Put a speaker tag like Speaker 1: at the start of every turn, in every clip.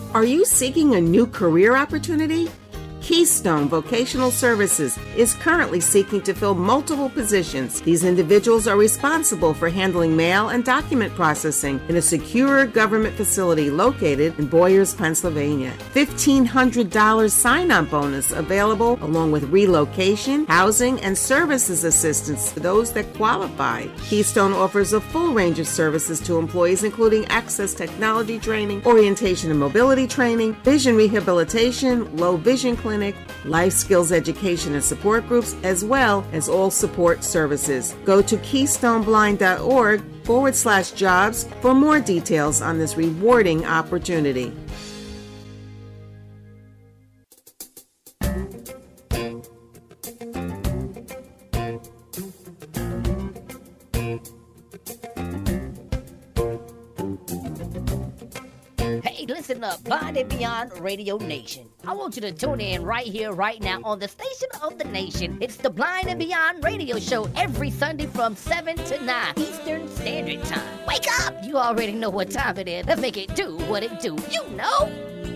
Speaker 1: Are you seeking a new career opportunity? Keystone Vocational Services is currently seeking to fill multiple positions. These individuals are responsible for handling mail and document processing in a secure government facility located in Boyers, Pennsylvania. $1,500 sign-on bonus available along with relocation, housing, and services assistance to those that qualify. Keystone offers a full range of services to employees, including access technology training, orientation and mobility training, vision rehabilitation, low vision clinic, life skills education and support groups, as well as all support services. Go to keystoneblind.org/jobs for more details on this rewarding opportunity.
Speaker 2: Listen up, Blind and Beyond Radio Nation. I want you to tune in right here, right now on the station of the nation. It's the Blind and Beyond Radio Show every Sunday from 7 to 9 Eastern Standard Time. Wake up! You already know what time it is. Let's make it do what it do. You know!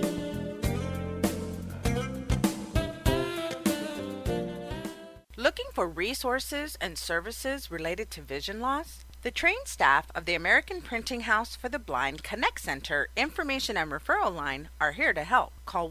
Speaker 3: Looking for resources and services related to vision loss? The trained staff of the American Printing House for the Blind Connect Center Information and Referral Line are here to help. Call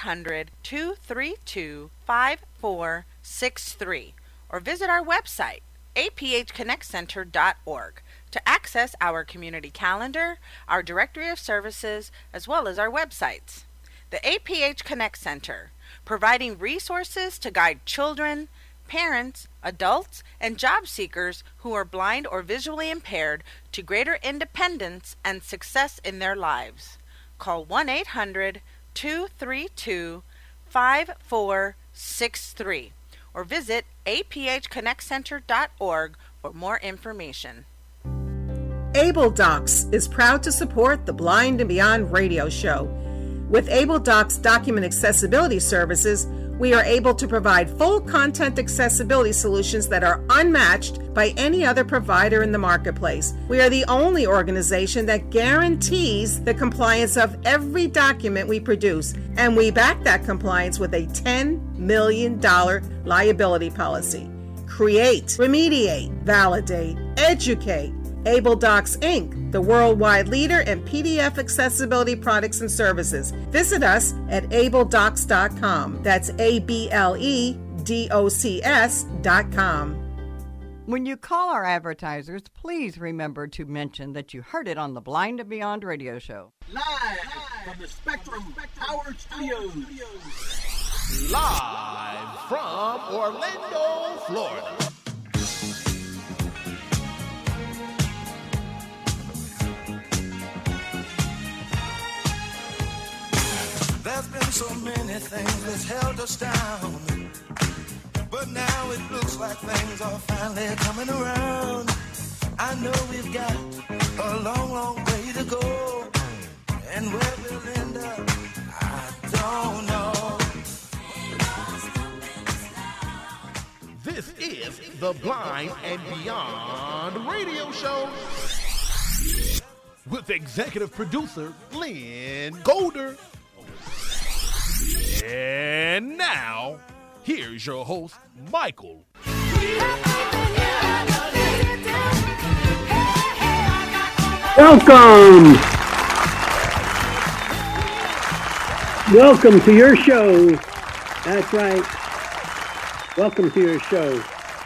Speaker 3: 1-800-232-5463 or visit our website, aphconnectcenter.org, to access our community calendar, our directory of services, as well as our websites. The APH Connect Center, providing resources to guide children, parents, adults, and job seekers who are blind or visually impaired to greater independence and success in their lives. Call 1-800-232-5463 or visit aphconnectcenter.org for more information.
Speaker 1: Able Docs is proud to support the Blind and Beyond radio show. With Able Docs document accessibility services, we are able to provide full content accessibility solutions that are unmatched by any other provider in the marketplace. We are the only organization that guarantees the compliance of every document we produce, and we back that compliance with a $10 million liability policy. Create, remediate, validate, educate. Able Docs Inc., the worldwide leader in PDF accessibility products and services. Visit us at abledocs.com. That's ABLEDOCS.com.
Speaker 4: When you call our advertisers, please remember to mention that you heard it on the Blind and Beyond radio show.
Speaker 5: Live from the Spectrum Power Studios.
Speaker 6: Live from Orlando, Florida.
Speaker 7: There's been so many things that's held us down, but now it looks like things are finally coming around. I know we've got a long, long way to go, and where we'll end up, I don't know.
Speaker 6: This is the Blind and Beyond radio show with executive producer Lynn Golder. And now, here's your host, Michael.
Speaker 8: Welcome. Welcome to your show. That's right. Welcome to your show.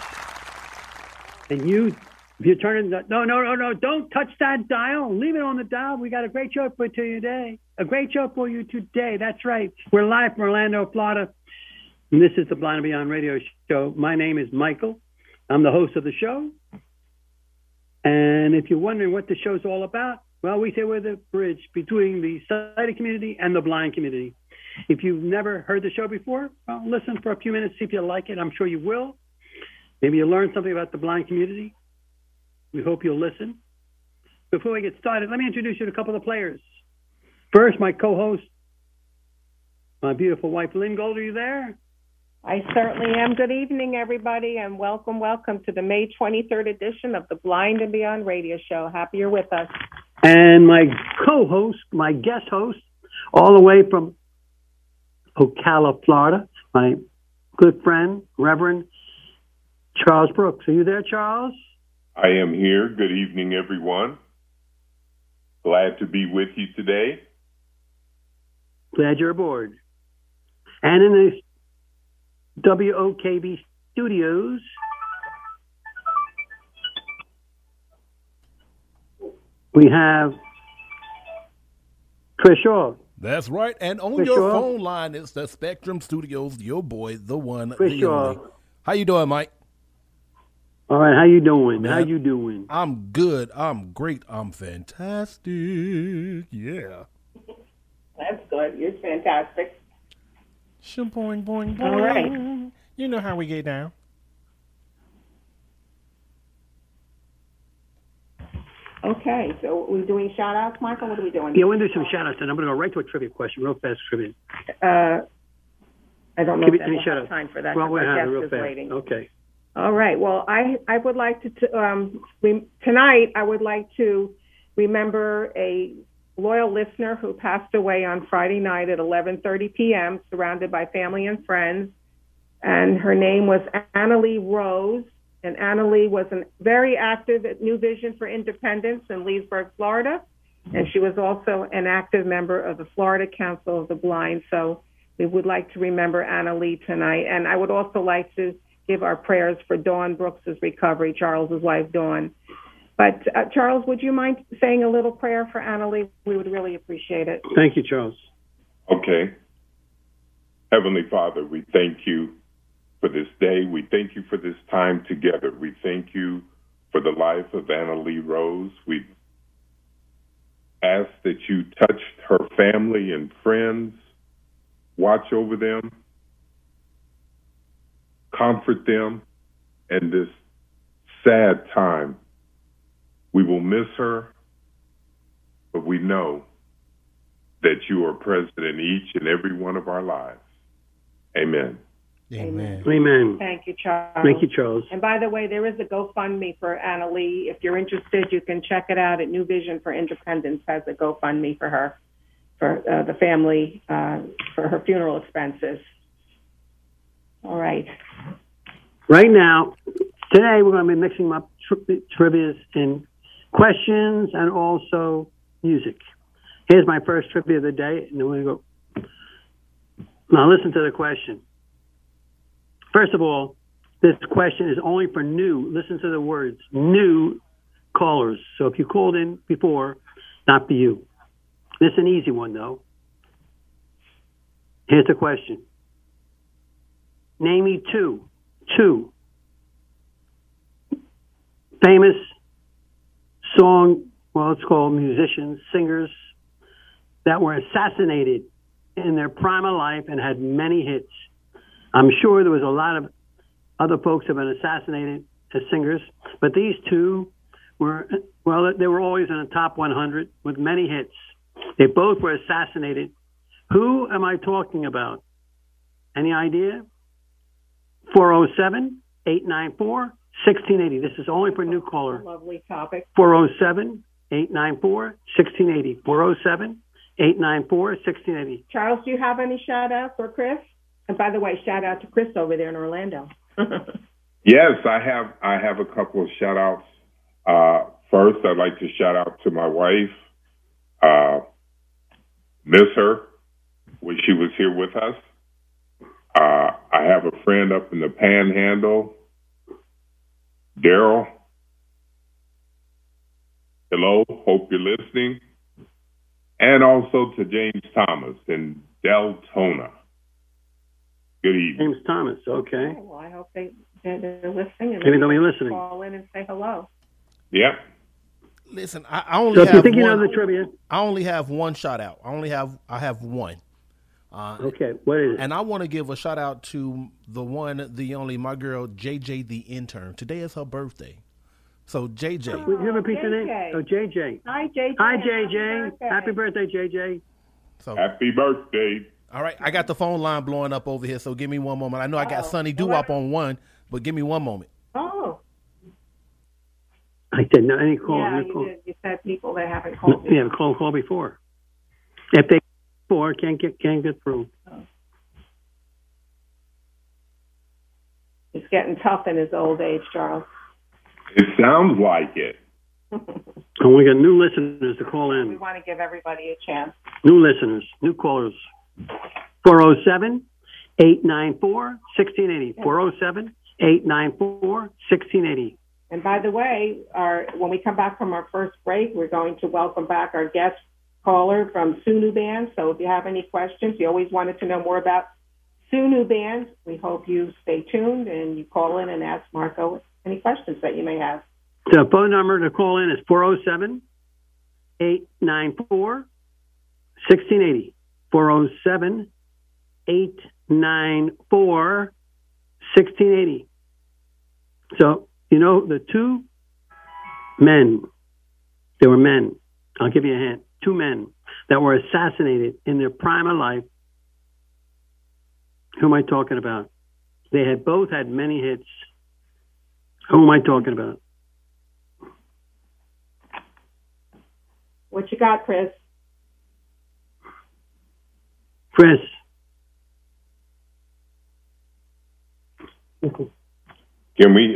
Speaker 8: And you, if you turn it, no, don't touch that dial. Leave it on the dial. We got a great show for you today. A great show for you today. That's right. We're live from Orlando, Florida. And this is the Blind and Beyond radio show. My name is Michael. I'm the host of the show. And if you're wondering what the show's all about, well, we say we're the bridge between the sighted community and the blind community. If you've never heard the show before, well, listen for a few minutes, see if you like it. I'm sure you will. Maybe you'll learn something about the blind community. We hope you'll listen. Before we get started, let me introduce you to a couple of the players. First, my co-host, my beautiful wife, Lynn Gold. Are you there?
Speaker 9: I certainly am. Good evening, everybody, and welcome to the May 23rd edition of the Blind and Beyond radio show. Happy you're with us.
Speaker 8: And my co-host, my guest host, all the way from Ocala, Florida, my good friend, Reverend Charles Brooks. Are you there, Charles?
Speaker 10: I am here. Good evening, everyone. Glad to be with you today.
Speaker 8: Glad you're aboard. And in the WOKB studios, we have Chris Shaw.
Speaker 6: That's right. And on
Speaker 8: Chris
Speaker 6: your
Speaker 8: Shaw.
Speaker 6: phone line is the Spectrum Studios, your boy, the one,
Speaker 8: Chris
Speaker 6: the
Speaker 8: Shaw.
Speaker 6: only. How you doing, Mike?
Speaker 8: All right, how you doing?
Speaker 6: Man,
Speaker 8: How you doing?
Speaker 6: I'm good. I'm great. I'm fantastic. Yeah.
Speaker 9: That's good. You're fantastic.
Speaker 6: Boing, boing, boing.
Speaker 9: All right.
Speaker 6: You know how we get down.
Speaker 9: Okay, so we're doing shout-outs, Michael? What are we doing?
Speaker 8: Yeah, we're going to do some shout-outs, and I'm going to go right to a trivia question, real fast trivia.
Speaker 9: I don't know
Speaker 8: Give
Speaker 9: if
Speaker 8: me any
Speaker 9: we'll have
Speaker 8: shout-outs.
Speaker 9: time for that.
Speaker 8: Well, we'll
Speaker 9: our
Speaker 8: have it
Speaker 9: guest
Speaker 8: real
Speaker 9: is
Speaker 8: fast.
Speaker 9: waiting.
Speaker 8: Okay.
Speaker 9: All right. Well, I would like to tonight I would like to remember a loyal listener who passed away on Friday night at 11:30 p.m. surrounded by family and friends, and her name was Annalie Rose. And Annalie was very active at New Vision for Independence in Leesburg, Florida, and she was also an active member of the Florida Council of the Blind. So we would like to remember Annalie tonight, and I would also like to give our prayers for Dawn Brooks' recovery, Charles's wife, Dawn. But Charles, would you mind saying a little prayer for Annalie? We would really appreciate it.
Speaker 8: Thank you, Charles.
Speaker 10: Okay. Heavenly Father, we thank you for this day. We thank you for this time together. We thank you for the life of Annalie Rose. We ask that you touch her family and friends, watch over them, comfort them in this sad time. We will miss her, but we know that you are present in each and every one of our lives. Amen.
Speaker 6: Amen.
Speaker 8: Amen.
Speaker 9: Thank you, Charles.
Speaker 8: Thank you, Charles.
Speaker 9: And by the way, there is a GoFundMe for Annalie. If you're interested, you can check it out at New Vision for Independence has a GoFundMe for her, for the family, for her funeral expenses. All right.
Speaker 8: Right now, today we're going to be mixing up trivias and questions and also music. Here's my first trivia of the day, and then we're going to go. Now listen to the question. First of all, this question is only for new, listen to the words, new callers. So if you called in before, not for you. This is an easy one, though. Here's the question. Name me two famous it's called musicians, singers, that were assassinated in their prime of life and had many hits. I'm sure there was a lot of other folks have been assassinated as singers, but these two they were always in the top 100 with many hits. They both were assassinated. Who am I talking about? Any idea? 407-894-1680. This is only for new caller.
Speaker 9: Lovely topic.
Speaker 8: 407-894-1680. 407-894-1680.
Speaker 9: Charles, do you have any shout-outs for Chris? And by the way, shout out to Chris over there in Orlando.
Speaker 10: Yes, I have a couple of shout outs. First, I'd like to shout out to my wife. Miss her when she was here with us. I have a friend up in the Panhandle, Daryl. Hello, hope you're listening. And also to James Thomas in Deltona. Good evening.
Speaker 8: James Thomas, okay.
Speaker 9: Well, I hope they're listening. And
Speaker 8: Maybe they'll be listening.
Speaker 9: Call in and say hello.
Speaker 10: Yep.
Speaker 6: Listen, I only
Speaker 8: So if
Speaker 6: have
Speaker 8: you think you
Speaker 6: one.
Speaker 8: know the trivia.
Speaker 6: I only have one shout out. I have one.
Speaker 8: Okay, what is it?
Speaker 6: And I want to give a shout out to the one, the only, my girl JJ the intern. Today is her birthday. So JJ.
Speaker 8: Would you ever repeat the name?
Speaker 9: JJ.
Speaker 8: Oh, JJ.
Speaker 9: Hi, JJ.
Speaker 8: Hi, JJ. Happy birthday, JJ.
Speaker 6: So
Speaker 10: Happy birthday.
Speaker 6: all right, I got the phone line blowing up over here, so give me one moment. I know I got Sonny Doo-Wop on one, but give me one moment.
Speaker 9: Oh.
Speaker 8: I said no. Any call?
Speaker 9: Yeah,
Speaker 8: Any
Speaker 9: you
Speaker 8: call.
Speaker 9: did. You said people that haven't called.
Speaker 8: Yeah, call before. If they 4. Can't get through.
Speaker 9: He's getting tough in his old age, Charles.
Speaker 10: It sounds like it.
Speaker 8: And we got new listeners to call
Speaker 9: We
Speaker 8: in.
Speaker 9: want to give everybody a chance.
Speaker 8: New listeners, new callers. 407-894-1680. 407-894-1680.
Speaker 9: And by the way, when we come back from our first break, we're going to welcome back our guest caller from Sunu Band. So if you have any questions, you always wanted to know more about Sunu Band, we hope you stay tuned and you call in and ask Marco any questions that you may have.
Speaker 8: The phone number to call in is 407-894-1680. 407-894-1680. So, the two men, they were men, I'll give you a hint, 2 men that were assassinated in their prime of life. Who am I talking about? They had both had many hits. Who am I talking about?
Speaker 9: What you got, Chris?
Speaker 8: Chris.
Speaker 10: Can we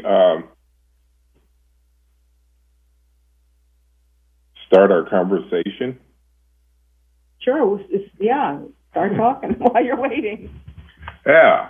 Speaker 10: start our conversation?
Speaker 9: Sure. Start talking while you're waiting.
Speaker 10: Yeah.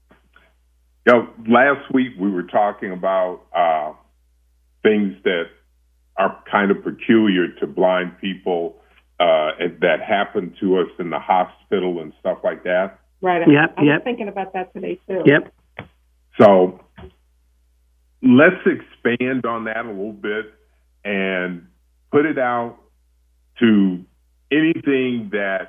Speaker 10: Last week we were talking about things that are kind of peculiar to blind people that happen to us in the hospital and stuff like that.
Speaker 9: Right. I was thinking about that today, too.
Speaker 8: Yep.
Speaker 10: So let's expand on that a little bit and put it out to anything that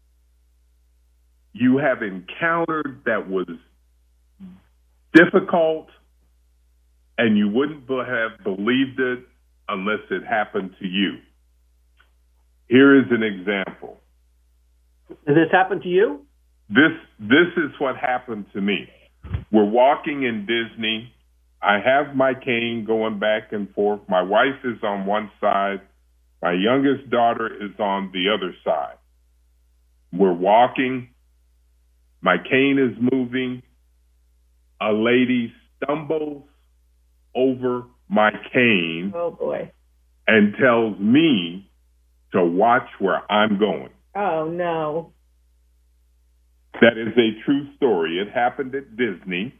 Speaker 10: you have encountered that was difficult and you wouldn't have believed it unless it happened to you. Here is an example.
Speaker 8: Did this happen to you?
Speaker 10: This is what happened to me. We're walking in Disney. I have my cane going back and forth. My wife is on one side. My youngest daughter is on the other side. We're walking. My cane is moving. A lady stumbles over my cane.
Speaker 9: Oh, boy.
Speaker 10: And tells me to watch where I'm going.
Speaker 9: Oh, no.
Speaker 10: That is a true story. It happened at Disney.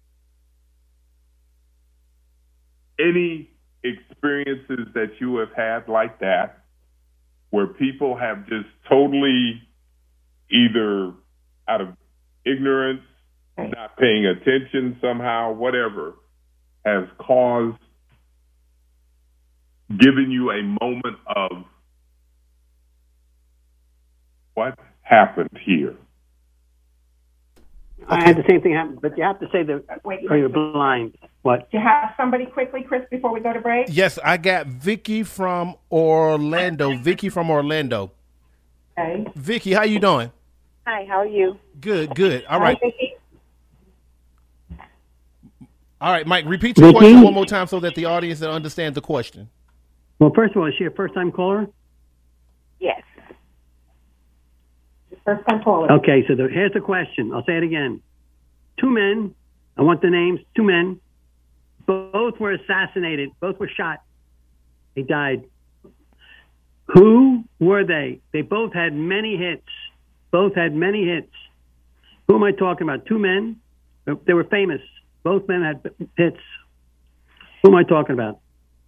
Speaker 10: Any experiences that you have had like that, where people have just totally either out of ignorance, not paying attention somehow, whatever, has caused, given you a moment of what happened here?
Speaker 8: I had the same thing happen, but you have to say you're blind. What?
Speaker 9: Do you have somebody quickly, Chris, before we go to break?
Speaker 6: Yes, I got Vicky from Orlando.
Speaker 9: Okay.
Speaker 6: Vicky, how you doing?
Speaker 11: Hi, how are you?
Speaker 6: Good. All right.
Speaker 9: Hi, Vicky.
Speaker 6: All right, Mike, repeat your question one more time so that the audience understands the question.
Speaker 8: Well, first of all, is she a first-time caller?
Speaker 11: Yes.
Speaker 9: First-time caller.
Speaker 8: Okay, so here's the question. I'll say it again. 2 men, I want the names, 2 men, both were assassinated, both were shot. They died. Who were they? They both had many hits. Who am I talking about? 2 men. They were famous. Both men had hits. Who am I talking about?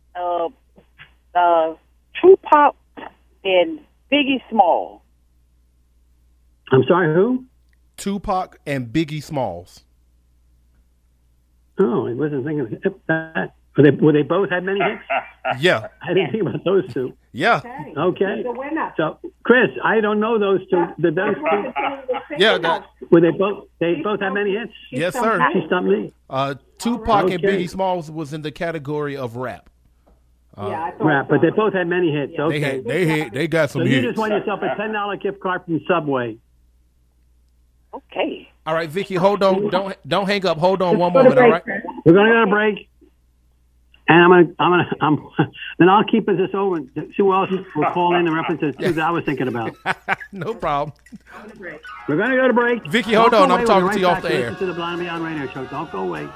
Speaker 11: Tupac and Biggie Smalls.
Speaker 8: I'm sorry, who?
Speaker 6: Tupac and Biggie Smalls.
Speaker 8: Oh, I wasn't thinking of that. Were they both had many hits?
Speaker 6: Yeah.
Speaker 8: I didn't think about those 2.
Speaker 6: Yeah.
Speaker 8: Okay.
Speaker 9: The winner.
Speaker 8: So, Chris, I don't know those 2. Did those 2?
Speaker 6: Yeah.
Speaker 8: Were they both had many hits?
Speaker 6: Yes, sir.
Speaker 8: She stumped me.
Speaker 6: Tupac and Biggie Smalls was in the category of rap.
Speaker 9: I thought
Speaker 8: Rap, but they both had many hits.
Speaker 9: Yeah.
Speaker 8: Okay.
Speaker 6: They got some
Speaker 8: so
Speaker 6: hits.
Speaker 8: you just won yourself a $10 gift card from Subway.
Speaker 11: Okay.
Speaker 6: All right, Vicky, hold on. Don't hang up. Hold on one moment, all right?
Speaker 8: We're going to go to break. And then I'll keep this over and see who else will call in the references too that I was thinking about.
Speaker 6: No problem.
Speaker 8: We're going to go to break.
Speaker 6: Vicky, hold on. I'm talking to you off the air.
Speaker 8: To the Blind and Beyond Radio Show. Don't go away.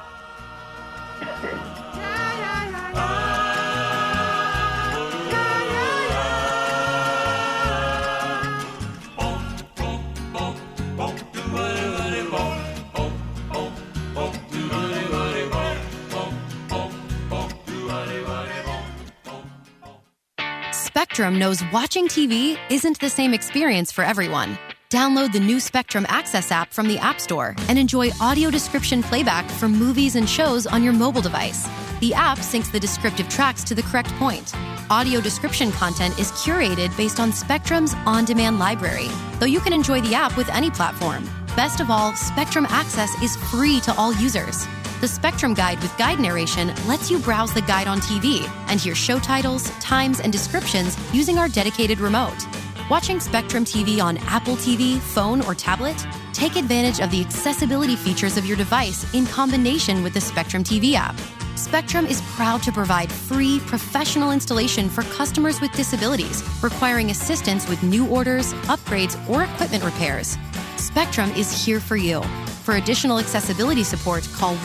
Speaker 12: Spectrum knows watching TV isn't the same experience for everyone. Download the new Spectrum Access app from the App Store and enjoy audio description playback for movies and shows on your mobile device. The app syncs the descriptive tracks to the correct point. Audio description content is curated based on Spectrum's on-demand library, though you can enjoy the app with any platform. Best of all, Spectrum Access is free to all users. The Spectrum Guide with guide narration lets you browse the guide on TV and hear show titles, times, and descriptions using our dedicated remote. Watching Spectrum TV on Apple TV, phone, or tablet? Take advantage of the accessibility features of your device in combination with the Spectrum TV app. Spectrum is proud to provide free professional installation for customers with disabilities requiring assistance with new orders, upgrades, or equipment repairs. Spectrum is here for you. For additional accessibility support, call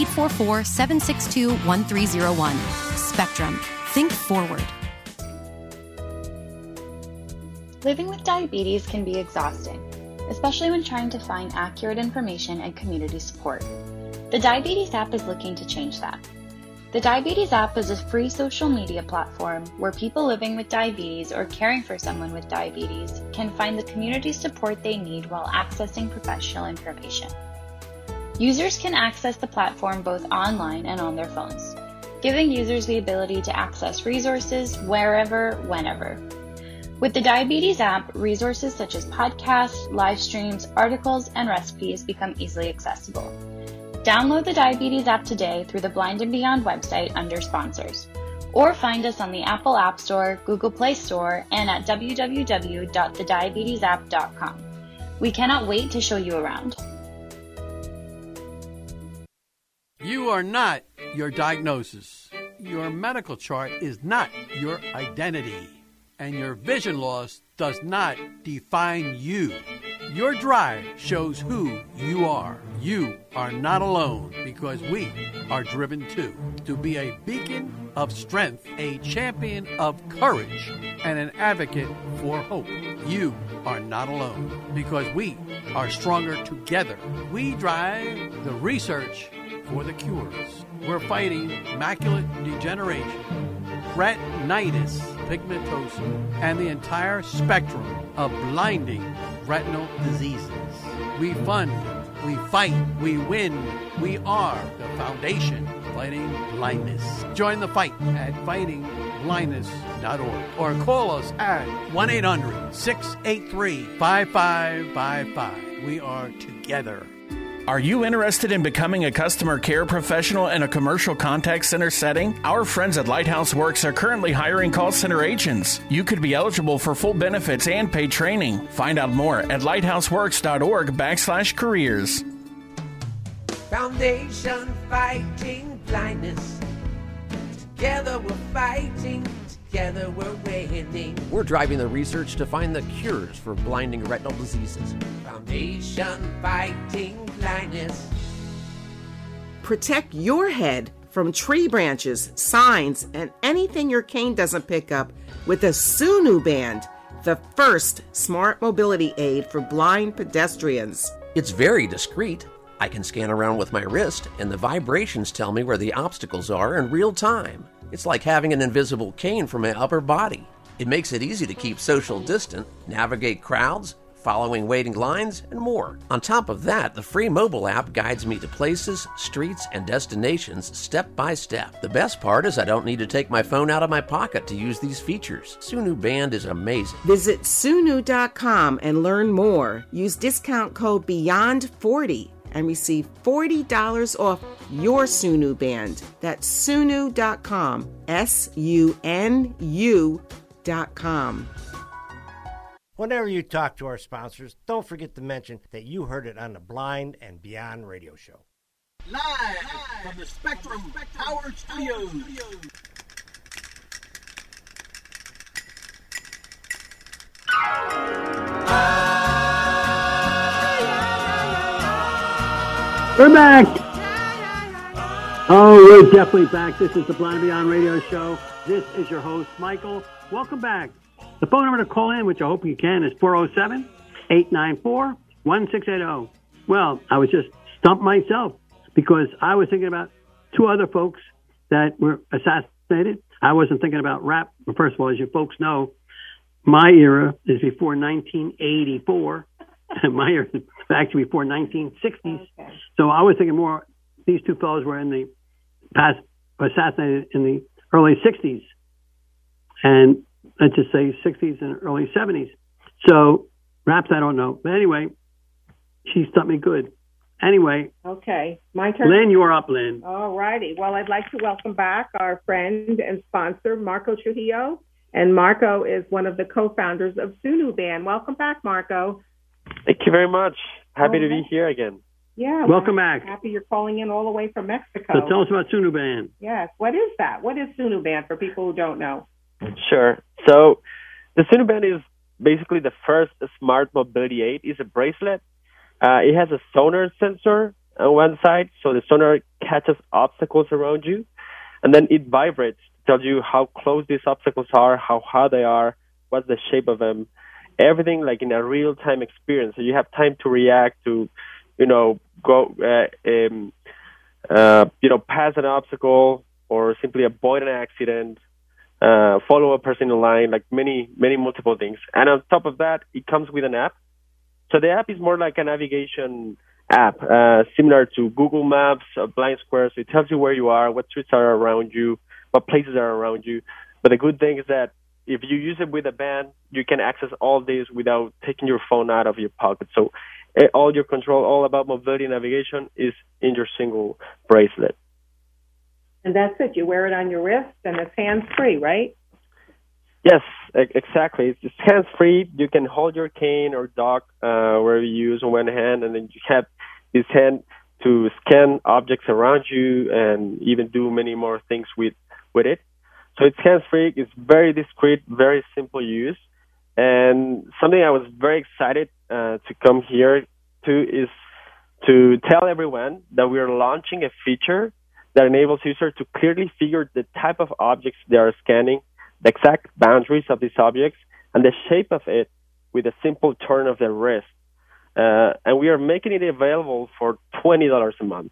Speaker 12: 1-844-762-1301. Spectrum. Think forward.
Speaker 13: Living with diabetes can be exhausting, especially when trying to find accurate information and community support. The Diabetes app is looking to change that. The Diabetes app is a free social media platform where people living with diabetes or caring for someone with diabetes can find the community support they need while accessing professional information. Users can access the platform both online and on their phones, giving users the ability to access resources wherever, whenever. With the Diabetes app, resources such as podcasts, live streams, articles, and recipes become easily accessible. Download the Diabetes app today through the Blind and Beyond website under Sponsors, or find us on the Apple App Store, Google Play Store, and at www.thediabetiesapp.com. We cannot wait to show you around.
Speaker 14: You are not your diagnosis. Your medical chart is not your identity. And your vision loss does not define you. Your drive shows who you are. You are not alone because we are driven too. To be a beacon of strength, a champion of courage, and an advocate for hope. You are not alone because we are stronger together. We drive the research for the cures. We're fighting macular degeneration, retinitis pigmentosa, and the entire spectrum of blinding retinal diseases. We fund, we fight, we win. We are the foundation fighting blindness. Join the fight at fightingblindness.org or call us at 1-800-683-5555. We are together.
Speaker 15: Are you interested in becoming a customer care professional in a commercial contact center setting? Our friends at Lighthouse Works are currently hiring call center agents. You could be eligible for full benefits and paid training. Find out more at lighthouseworks.org/careers.
Speaker 16: Foundation fighting blindness. Together we're fighting. Together we're winning.
Speaker 17: We're driving the research to find the cures for blinding retinal diseases.
Speaker 16: Foundation fighting blindness.
Speaker 1: Protect your head from tree branches, signs, and anything your cane doesn't pick up with the Sunu Band, the first smart mobility aid for blind pedestrians.
Speaker 17: It's very discreet. I can scan around with my wrist, and the vibrations tell me where the obstacles are in real time. It's like having an invisible cane for my upper body. It makes it easy to keep social distant, navigate crowds, following waiting lines, and more. On top of that, the free mobile app guides me to places, streets, and destinations step by step. The best part is I don't need to take my phone out of my pocket to use these features. Sunu Band is amazing.
Speaker 1: Visit Sunu.com and learn more. Use discount code BEYOND40 and receive $40 off your Sunu Band. That's Sunu.com, SUNU.com.
Speaker 18: Whenever you talk to our sponsors, don't forget to mention that you heard it on the Blind and Beyond radio show.
Speaker 5: Live from the Spectrum Power Studios.
Speaker 8: We're back. Oh, we're definitely back. This is the Blind Beyond Radio Show. This is your host, Michael. Welcome back. The phone number to call in, which I hope you can, is 407-894-1680. Well, I was just stumped myself because I was thinking about two other folks that were assassinated. I wasn't thinking about rap. First of all, as you folks know, my era is before 1984. My era is actually before 1960s. Okay. So I was thinking more, these two fellows were in the past, assassinated in the early 60s. And let's just say 60s and early 70s. So raps, I don't know. But anyway, she stumped me good. Anyway.
Speaker 9: Okay. My turn.
Speaker 8: Lynn, you're up, Lynn.
Speaker 9: All righty. Well, I'd like to welcome back our friend and sponsor, Marco Trujillo. And Marco is one of the co-founders of Sunu Band. Welcome back, Marco.
Speaker 19: Thank you very much. Happy to be here again.
Speaker 9: Yeah.
Speaker 8: Welcome back.
Speaker 9: Happy you're calling in all the way from Mexico.
Speaker 8: So tell us about Sunu Band.
Speaker 9: Yes. What is that? What is Sunu Band for people who don't know?
Speaker 19: Sure. So the Sunu Band is basically the first smart mobility aid. It's a bracelet. It has a sonar sensor on one side, so the sonar catches obstacles around you, and then it vibrates to tell you how close these obstacles are, how hard they are, what's the shape of them, everything like in a real-time experience. So you have time to react to, go, pass an obstacle or simply avoid an accident, follow a person in line, like many multiple things. And on top of that, it comes with an app. So the app is more like a navigation app, similar to Google Maps, Blind Square. So it tells you where you are, what streets are around you, what places are around you. But the good thing is that if you use it with a band, you can access all this without taking your phone out of your pocket. So all your control, all about mobility and navigation is in your single bracelet.
Speaker 9: And that's it. You wear it on your wrist, and it's hands-free, right?
Speaker 19: Yes, exactly. It's hands-free. You can hold your cane or dock where you use one hand, and then you have this hand to scan objects around you and even do many more things with it. So it's hands-free. It's very discreet, very simple use. And something I was very excited to come here to is to tell everyone that we are launching a feature that enables users to clearly figure the type of objects they are scanning, the exact boundaries of these objects, and the shape of it with a simple turn of the wrist. And we are making it available for $20 a month.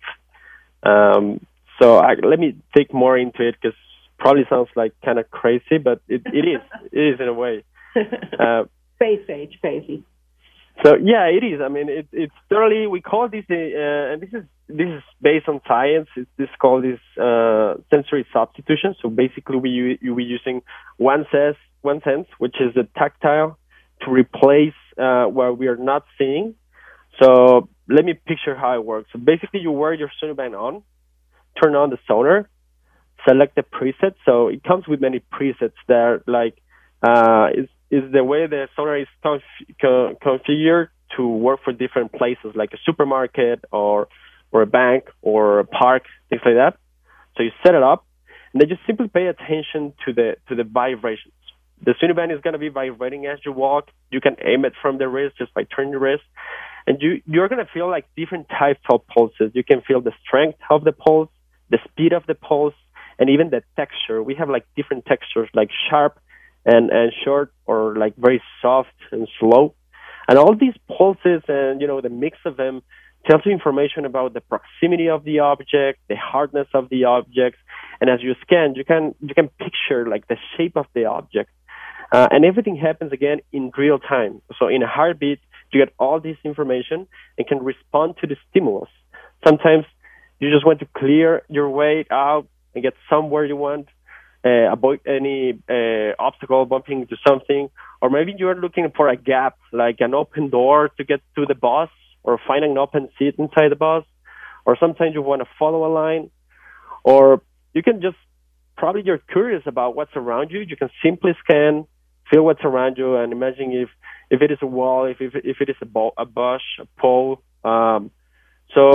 Speaker 19: So let me dig more into it because probably sounds like kind of crazy, but it is. It is in a way.
Speaker 9: Space age crazy.
Speaker 19: So yeah, it is. I mean, it's thoroughly. We call this, and this is based on science. This called sensory substitution. So basically, you'll be using one sense, which is the tactile, to replace what we are not seeing. So let me picture how it works. So basically, you wear your Sunu Band on, turn on the sonar, select the preset. So it comes with many presets that is the way the sonar is configured to work for different places, like a supermarket or a bank or a park, things like that. So you set it up, and then just simply pay attention to the vibrations. The Sunu Band is going to be vibrating as you walk. You can aim it from the wrist just by turning the wrist, and you're going to feel like different types of pulses. You can feel the strength of the pulse, the speed of the pulse, and even the texture. We have like different textures, like sharp and short, or like very soft and slow. And all these pulses and, the mix of them tells you information about the proximity of the object, the hardness of the object. And as you scan, you can picture like the shape of the object. And everything happens again in real time. So in a heartbeat, you get all this information and can respond to the stimulus. Sometimes you just want to clear your way out and get somewhere you want. Avoid any obstacle bumping into something, or maybe you're looking for a gap, like an open door to get to the bus, or find an open seat inside the bus, or sometimes you want to follow a line, or you can just, probably you're curious about what's around you. You can simply scan, feel what's around you, and imagine if it is a wall, if it is a bush, a pole. So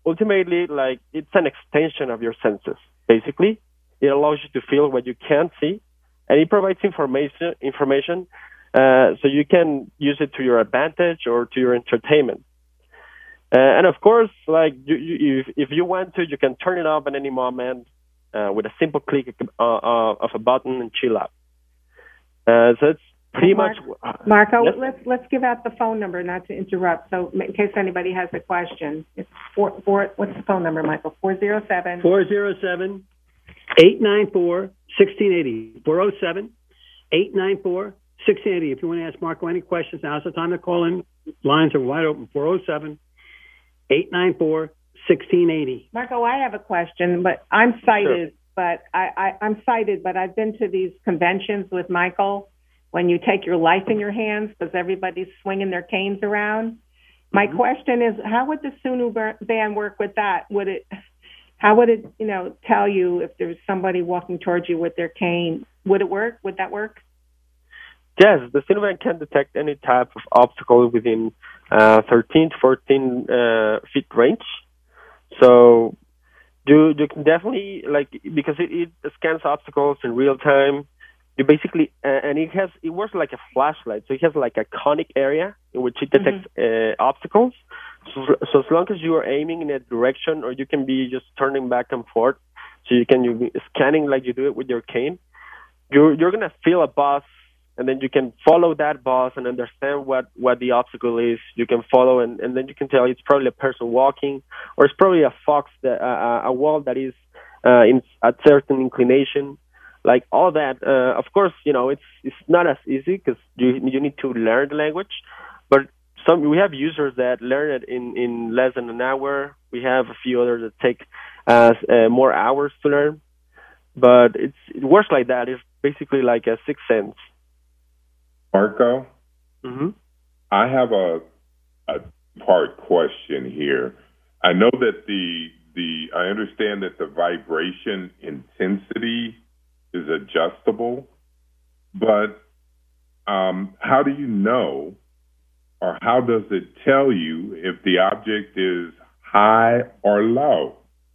Speaker 19: ultimately, like, it's an extension of your senses. Basically, it allows you to feel what you can't see, and it provides information, so you can use it to your advantage or to your entertainment. And of course, like, if you want to, you can turn it off at any moment with a simple click of a button and chill out. So it's pretty much.
Speaker 9: Marco,
Speaker 19: Yes?
Speaker 9: let's give out the phone number, not to interrupt. So in case anybody has a question, it's what's the phone number, Michael? 407.
Speaker 8: 407-894-1680. 407-894-1680. If you want to ask Marco any questions, now's the time to call in. Lines are wide open. 407-894-1680.
Speaker 9: Marco, I have a question, but I'm sighted.
Speaker 8: Sure.
Speaker 9: But I'm sighted, but I've been to these conventions with Michael when you take your life in your hands because everybody's swinging their canes around. My question is, how would the Sunu band work with that? How would it, tell you if there's somebody walking towards you with their cane? Would it work? Would that work?
Speaker 19: Yes, the Sunu band can detect any type of obstacle within 13 to 14 feet range. So you can definitely, like, because it scans obstacles in real time. You basically, and it works like a flashlight. So it has like a conic area in which it detects obstacles. So as long as you are aiming in a direction, or you can be just turning back and forth, so you be scanning like you do it with your cane, you're gonna feel a buzz, and then you can follow that buzz and understand what the obstacle is. You can follow, and then you can tell it's probably a person walking, or it's probably a fox, a wall that is in a certain inclination. Like all that, of course, it's not as easy because you need to learn the language. But we have users that learn it in less than an hour. We have a few others that take more hours to learn. But it works like that. It's basically like a sixth sense.
Speaker 10: Marco,
Speaker 19: I
Speaker 10: have a part question here. I know that I understand that the vibration intensity is adjustable, but how do you know, or how does it tell you if the object is high or low?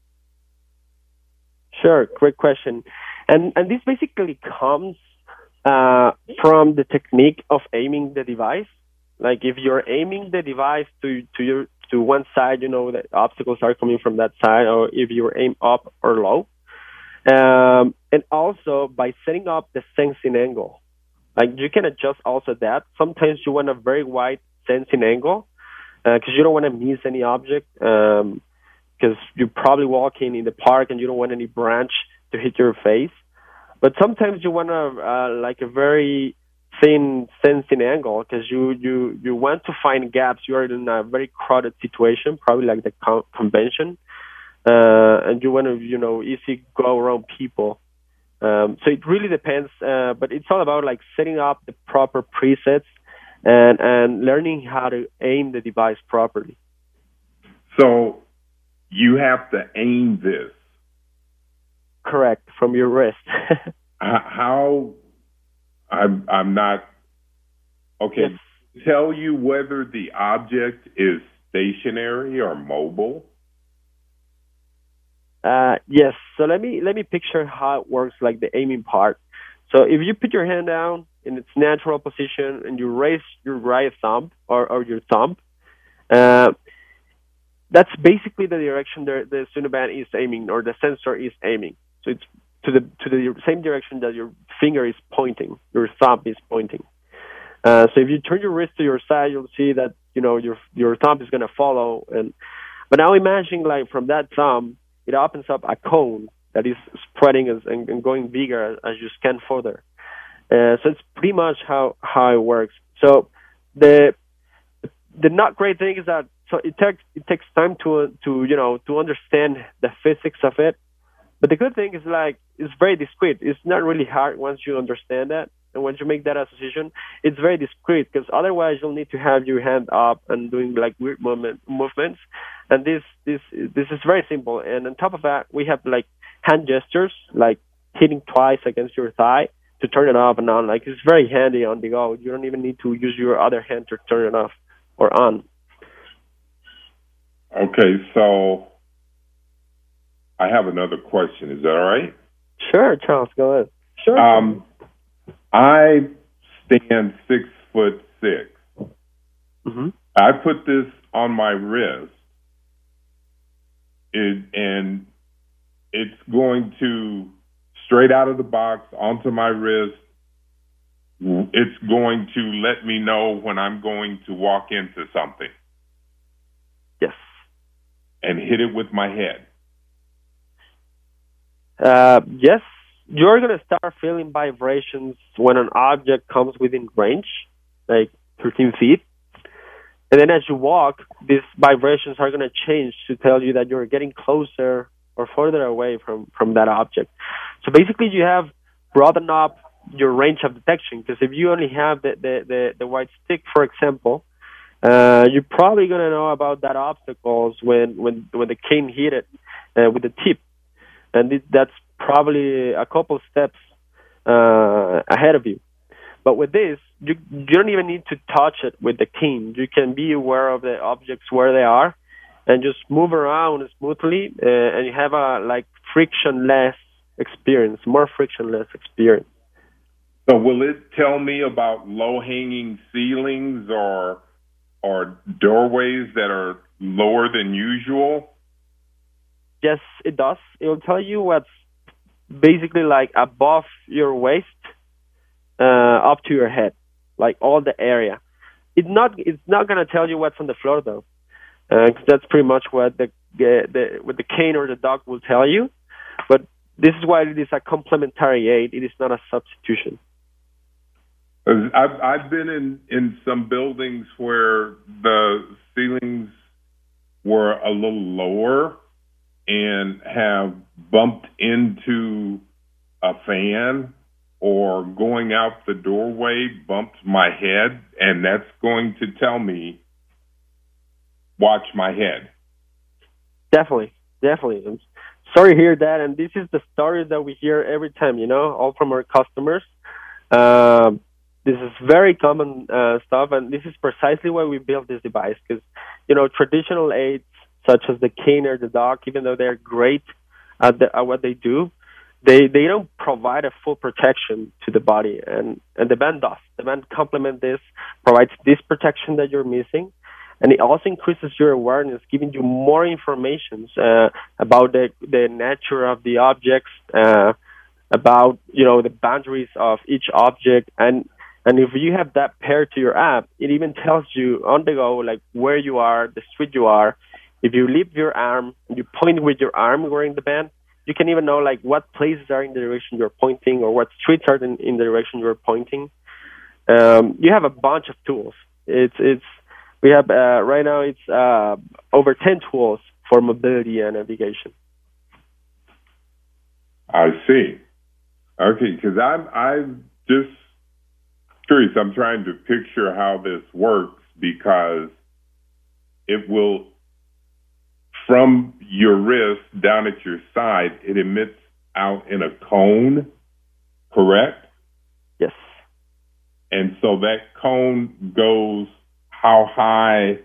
Speaker 19: Sure, great question. And this basically comes from the technique of aiming the device. Like if you're aiming the device to one side, that obstacles are coming from that side, or if you aim up or low. And also by setting up the sensing angle. Like you can adjust also that. Sometimes you want a very wide sensing angle because you don't want to miss any object because you're probably walking in the park and you don't want any branch to hit your face. But sometimes you want like a very thin sensing angle because you want to find gaps. You are in a very crowded situation, probably like the convention. And you want to, easy go around people. So it really depends, but it's all about like setting up the proper presets and learning how to aim the device properly.
Speaker 10: So you have to aim this.
Speaker 19: Correct, from your wrist.
Speaker 10: How? I'm not. Okay,
Speaker 19: yes.
Speaker 10: Tell you whether the object is stationary or mobile.
Speaker 19: Yes. So let me picture how it works, like the aiming part. So if you put your hand down in its natural position and you raise your right thumb or your thumb, that's basically the direction the Sunu band is aiming, or the sensor is aiming. So it's to the same direction that your finger is pointing, your thumb is pointing. So if you turn your wrist to your side, you'll see that your thumb is going to follow. But now imagine like from that thumb, it opens up a cone that is spreading and going bigger as you scan further. So it's pretty much how it works. So the not great thing is that it takes time to understand the physics of it. But the good thing is like it's very discrete. It's not really hard once you understand that. And once you make that association, it's very discrete because otherwise you'll need to have your hand up and doing like weird movements. And this is very simple. And on top of that, we have like hand gestures, like hitting twice against your thigh to turn it off and on. Like it's very handy on the go. You don't even need to use your other hand to turn it off or on.
Speaker 10: Okay, so I have another question. Is that all right?
Speaker 19: Sure, Charles, go ahead. Sure.
Speaker 10: I stand 6'6".
Speaker 19: Mm-hmm.
Speaker 10: I put this on my wrist, and it's going to straight out of the box onto my wrist. It's going to let me know when I'm going to walk into something.
Speaker 19: Yes.
Speaker 10: And hit it with my head.
Speaker 19: Yes. You're going to start feeling vibrations when an object comes within range, like 13 feet. And then as you walk, these vibrations are going to change to tell you that you're getting closer or further away from that object. So basically you have broadened up your range of detection, because if you only have the white stick, for example, you're probably going to know about that obstacles when the cane hit it with the tip. And that's probably a couple steps ahead of you. But with this, you don't even need to touch it with the cane. You can be aware of the objects where they are and just move around smoothly, and you have a frictionless experience, more frictionless experience.
Speaker 10: So will it tell me about low-hanging ceilings or doorways that are lower than usual?
Speaker 19: Yes, it does. It will tell you what's basically above your waist up to your head, all the area. It's not going to tell you what's on the floor, though, because that's pretty much what the cane or the dog will tell you. But this is why it is a complementary aid. It is not a substitution.
Speaker 10: I've been in some buildings where the ceilings were a little lower and have bumped into a fan, or going out the doorway bumped my head, and that's going to tell me, watch my head.
Speaker 19: Definitely. I'm sorry to hear that, and this is the stories that we hear every time, all from our customers. This is very common stuff, and this is precisely why we built this device, because, traditional aids such as the cane or the dog, even though they're great at what they do, they don't provide a full protection to the body, and the band does. The band complements this, provides this protection that you're missing, and it also increases your awareness, giving you more information about the nature of the objects, about the boundaries of each object, and if you have that paired to your app, it even tells you on the go where you are, the street you are. If you lift your arm, you point with your arm wearing the band, you can even know what places are in the direction you're pointing, or what streets are in the direction you're pointing. You have a bunch of tools. We have right now it's over 10 tools for mobility and navigation.
Speaker 10: I see. Okay, because I'm just curious. I'm trying to picture how this works, because it will, from your wrist down at your side, it emits out in a cone, correct?
Speaker 19: Yes.
Speaker 10: And so that cone goes how high?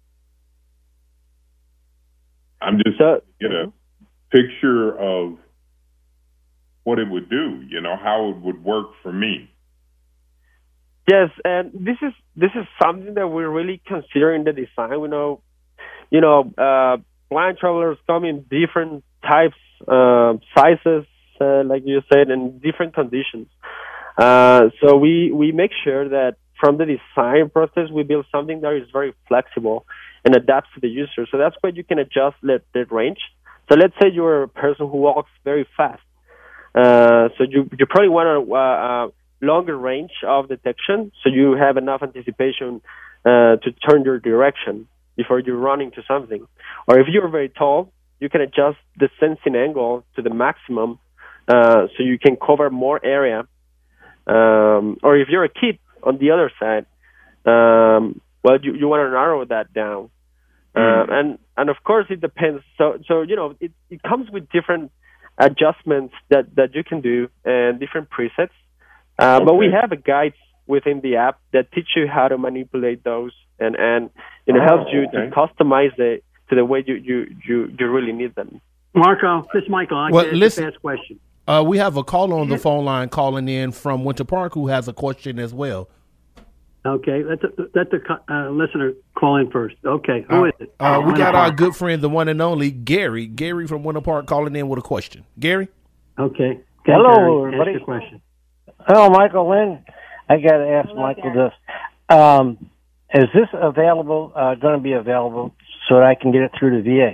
Speaker 10: I'm just trying to get a picture of what it would do, how it would work for me.
Speaker 19: Yes, and this is something that we're really considering the design. We know, blind travelers come in different types, sizes, like you said, and different conditions. So we make sure that from the design process, we build something that is very flexible and adapts to the user. So that's why you can adjust the range. So let's say you're a person who walks very fast. So you probably want a longer range of detection, so you have enough anticipation to turn your direction before you run into something. Or if you're very tall, you can adjust the sensing angle to the maximum, so you can cover more area. Or if you're a kid, on the other side, you want to narrow that down. And of course it depends. So it comes with different adjustments that you can do and different presets. But we have a guide within the app that teach you how to manipulate those and helps you to customize it to the way you really need them.
Speaker 8: Marco, this is Michael. I
Speaker 6: Well,
Speaker 8: get
Speaker 6: listen-
Speaker 8: a fast question.
Speaker 6: We have a caller on the phone line calling in from Winter Park who has a question as well.
Speaker 8: Okay, let the listener call in first. Okay, who is it?
Speaker 6: We got our good friend, the one and only Gary. Gary from Winter Park calling in with a question. Gary?
Speaker 8: Okay.
Speaker 20: Hello,
Speaker 8: Gary,
Speaker 20: everybody.
Speaker 8: ask your question.
Speaker 20: Hello, Michael Lynn. I got to ask Michael this. Is this available, going to be available so that I can get it through the VA?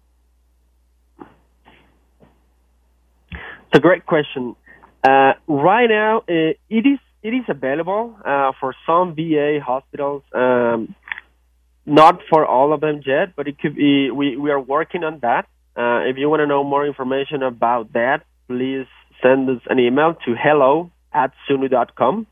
Speaker 19: It's a great question. Right now, it is available for some VA hospitals. Not for all of them yet, but it could be. We are working on that. If you want to know more information about that, please send us an email to hello@sunu.com.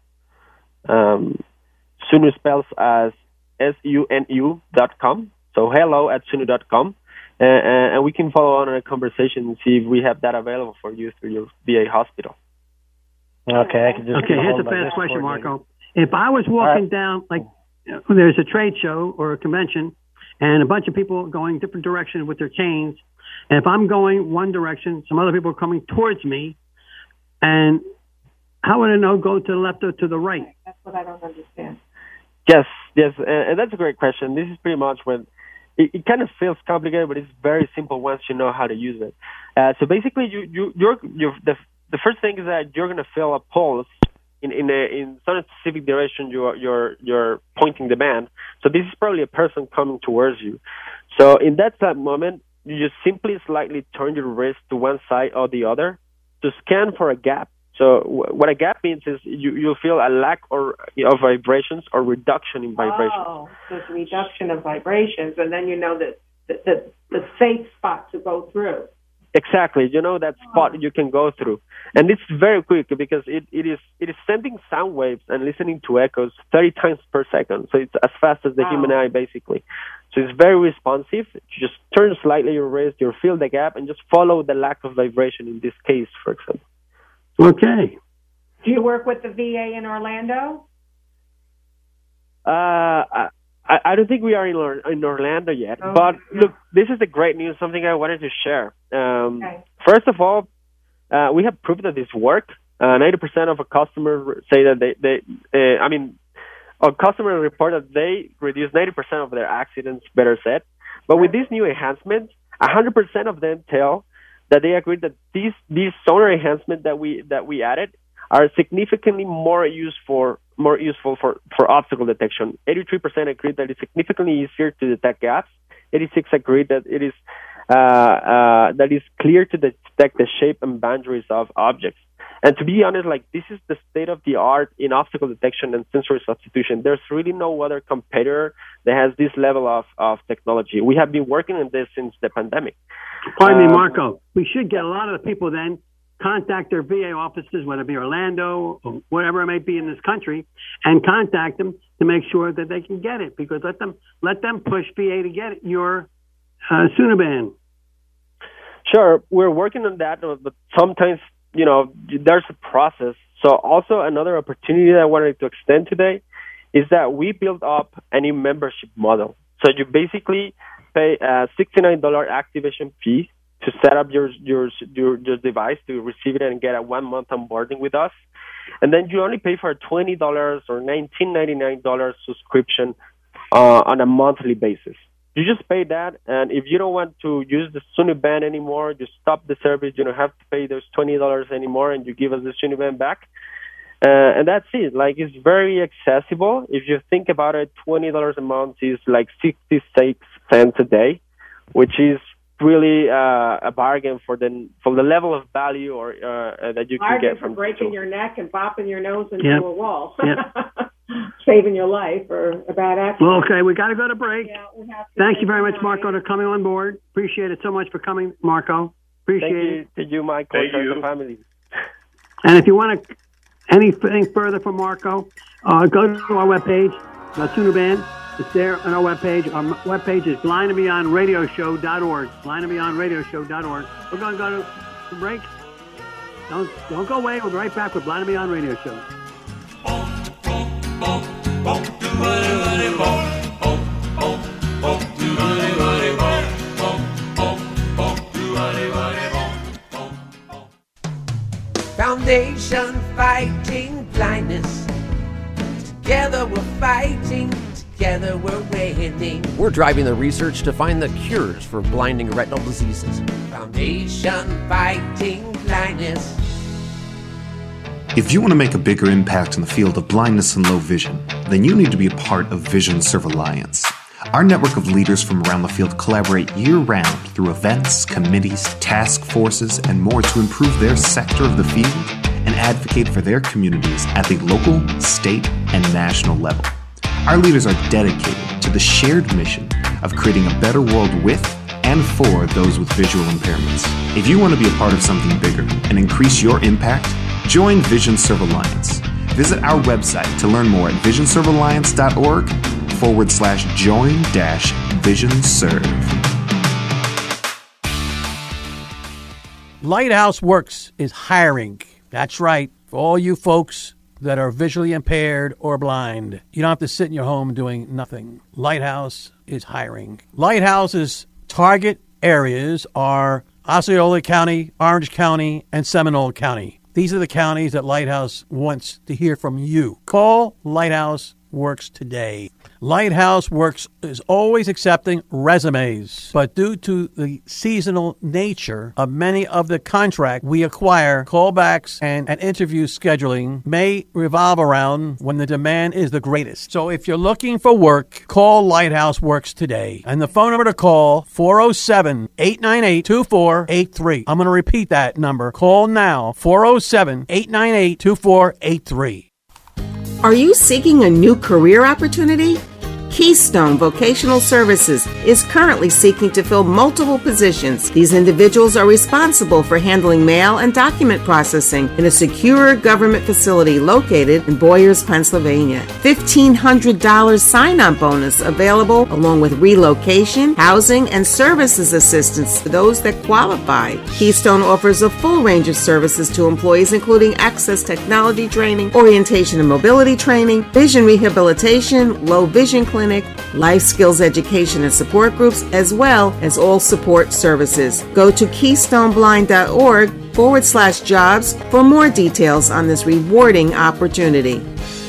Speaker 19: Sunu spells as SUNU.com. So hello@sunu.com. And we can follow on a conversation and see if we have that available for you through your VA hospital.
Speaker 20: Okay, I can just.
Speaker 8: Okay, here's a fast question, Marco. If I was walking down, like, there's a trade show or a convention, and a bunch of people going different directions with their chains, and if I'm going one direction, some other people are coming towards me, and how would I know go to the left or to the right?
Speaker 9: That's what I don't understand.
Speaker 19: Yes, and that's a great question. This is pretty much when it kind of feels complicated, but it's very simple once you know how to use it. So basically, the first thing is that you're going to feel a pulse in some specific direction. You're pointing the band. So this is probably a person coming towards you. So in that moment, you just simply slightly turn your wrist to one side or the other to scan for a gap. So what a gap means is you'll feel a lack of vibrations or reduction in vibrations.
Speaker 9: Oh, so it's a reduction of vibrations, and then you know that the safe spot to go through.
Speaker 19: Exactly, you know that spot you can go through, and it's very quick because it is sending sound waves and listening to echoes 30 times per second. So it's as fast as the human eye, basically. So it's very responsive. You just turn slightly your wrist, you feel the gap, and just follow the lack of vibration in this case, for example.
Speaker 8: Okay.
Speaker 9: Do you work with the VA in Orlando?
Speaker 19: I don't think we are in Orlando yet. Oh, but look, this is the great news, something I wanted to share. First of all, we have proof that this works. 90% of our customers say that our customers report that they reduce 90% of their accidents, better said. But with this new enhancement, 100% of them tell that they agree that these sonar enhancements that we added are significantly more useful for obstacle detection. 83% agree that it's significantly easier to detect gaps. 86% agree that it is clear to detect the shape and boundaries of objects. And to be honest, like, this is the state of the art in obstacle detection and sensory substitution. There's really no other competitor that has this level of technology. We have been working on this since the pandemic.
Speaker 8: Pardon me, Marco. We should get a lot of the people then contact their VA offices, whether it be Orlando or wherever it may be in this country, and contact them to make sure that they can get it. Because let them push VA to get your Sunuban.
Speaker 19: Sure, we're working on that, but sometimes, there's a process. So also another opportunity that I wanted to extend today is that we built up a new membership model. So you basically pay a $69 activation fee to set up your device to receive it and get a 1 month onboarding with us. And then you only pay for a $20 or $19.99 subscription on a monthly basis. You just pay that, and if you don't want to use the Sunuban anymore, you stop the service. You don't have to pay those $20 anymore, and you give us the Sunuban back. And that's it. Like, it's very accessible. If you think about it, $20 a month is like 66 cents a day, which is really a bargain for the level of value or that you can get from
Speaker 9: breaking your neck and bopping your nose into
Speaker 8: Yep.
Speaker 9: a wall.
Speaker 8: Yep.
Speaker 9: Saving your life or a bad accident.
Speaker 8: Well, okay, we got to go to break.
Speaker 9: Yeah, we have to.
Speaker 8: Thank you very much, Marco, for coming on board. Appreciate it so much for coming, Marco. Appreciate it.
Speaker 19: Thank you, Michael.
Speaker 10: Thank you.
Speaker 19: The family.
Speaker 8: And if you want anything further from Marco, go to our webpage, Sunuban. It's there on our webpage. Our webpage is blindandbeyondradioshow.org. Blindandbeyondradioshow.org. We're going to go to break. Don't go away. We'll be right back with Blind and Beyond Radio Show.
Speaker 16: nation fighting blindness. Together we're fighting, together we're winning.
Speaker 17: We're driving the research to find the cures for blinding retinal diseases.
Speaker 16: Foundation fighting blindness.
Speaker 21: If you want to make a bigger impact in the field of blindness and low vision, then you need to be a part of Vision Serve Alliance. Our network of leaders from around the field collaborate year-round through events, committees, task forces, and more to improve their sector of the field and advocate for their communities at the local, state, and national level. Our leaders are dedicated to the shared mission of creating a better world with and for those with visual impairments. If you want to be a part of something bigger and increase your impact, join Vision Serve Alliance. Visit our website to learn more at visionservealliance.org/join-vision-serve.
Speaker 14: Lighthouse Works is hiring. That's right. For all you folks that are visually impaired or blind, you don't have to sit in your home doing nothing. Lighthouse is hiring. Lighthouse's target areas are Osceola County, Orange County, and Seminole County. These are the counties that Lighthouse wants to hear from you. Call Lighthouse Works today. Lighthouse Works is always accepting resumes, but due to the seasonal nature of many of the contracts we acquire, callbacks and interview scheduling may revolve around when the demand is the greatest. So if you're looking for work, call Lighthouse Works today. And the phone number to call, 407-898-2483. I'm going to repeat that number. Call now, 407-898-2483.
Speaker 1: Are you seeking a new career opportunity? Keystone Vocational Services is currently seeking to fill multiple positions. These individuals are responsible for handling mail and document processing in a secure government facility located in Boyers, Pennsylvania. $1,500 sign-on bonus available along with relocation, housing, and services assistance to those that qualify. Keystone offers a full range of services to employees including access technology training, orientation and mobility training, vision rehabilitation, low vision clinic, life skills education and support groups, as well as all support services. Go to KeystoneBlind.org/jobs for more details on this rewarding opportunity.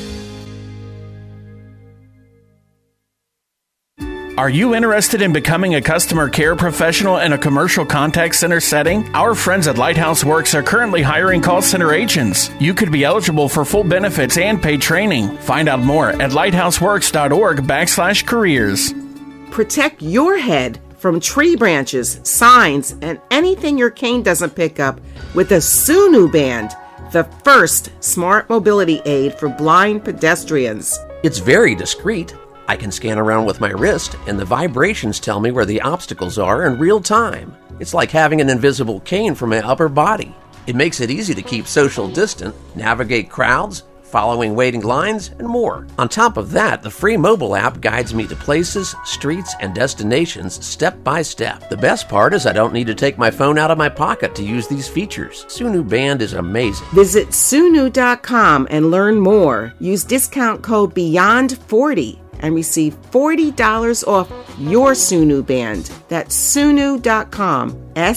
Speaker 15: Are you interested in becoming a customer care professional in a commercial contact center setting? Our friends at Lighthouse Works are currently hiring call center agents. You could be eligible for full benefits and paid training. Find out more at lighthouseworks.org/careers.
Speaker 1: Protect your head from tree branches, signs, and anything your cane doesn't pick up with a Sunu Band, the first smart mobility aid for blind pedestrians.
Speaker 17: It's very discreet. I can scan around with my wrist, and the vibrations tell me where the obstacles are in real time. It's like having an invisible cane for my upper body. It makes it easy to keep social distance, navigate crowds, following waiting lines, and more. On top of that, the free mobile app guides me to places, streets, and destinations step by step. The best part is I don't need to take my phone out of my pocket to use these features. Sunu Band is amazing.
Speaker 1: Visit Sunu.com and learn more. Use discount code BEYOND40 and receive $40 off your Sunu Band. That's Sunu.com,